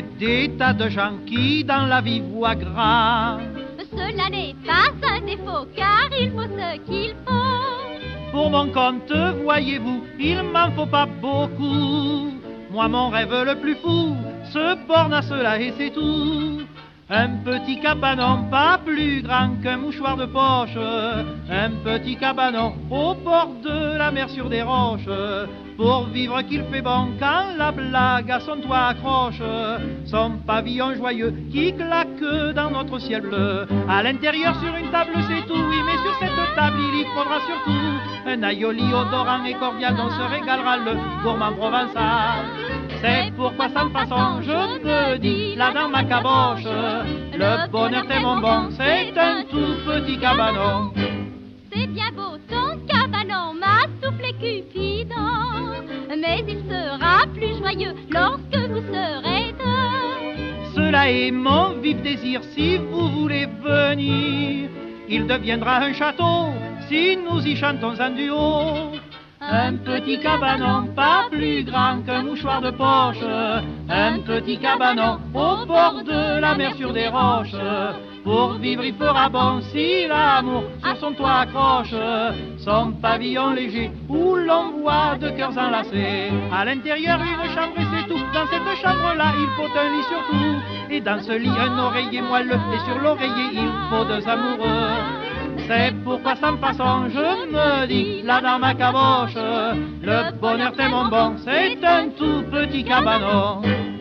des tas de gens qui dans la vie voient grand. Cela n'est pas un défaut, car il faut ce qu'il faut. Pour mon compte, voyez-vous, il m'en faut pas beaucoup. Moi, mon rêve le plus fou se borne à cela et c'est tout. Un petit cabanon pas plus grand qu'un mouchoir de poche. Un petit cabanon au bord de la mer sur des roches. Pour vivre qu'il fait bon quand la blague à son toit accroche. Son pavillon joyeux qui claque dans notre ciel bleu. À l'intérieur sur une table c'est tout, oui, mais sur cette table il y faudra surtout un aioli odorant et cordial dont se régalera le gourmand provençal. C'est pourquoi sans façon je me dis là dans ma caboche, le bonheur t'es mon bon, c'est un tout petit cabanon. C'est bien beau ton cabanon, ma soufflé Cupidon, mais il sera plus joyeux lorsque vous serez deux. Cela est mon vif désir si vous voulez venir. Il deviendra un château si nous y chantons un duo. Un petit cabanon pas plus grand qu'un mouchoir de poche. Un petit cabanon au bord de la mer sur des roches. Pour vivre il fera bon si l'amour sur son toit accroche. Son pavillon léger où l'on voit deux cœurs enlacés. À l'intérieur une chambre et c'est tout. Dans cette chambre-là il faut un lit surtout. Et dans ce lit un oreiller moelleux. Et sur l'oreiller il faut deux amoureux. C'est pourquoi sans façon je me dis là dans ma caboche, le bonheur t'es mon bon, c'est un tout petit cabanon.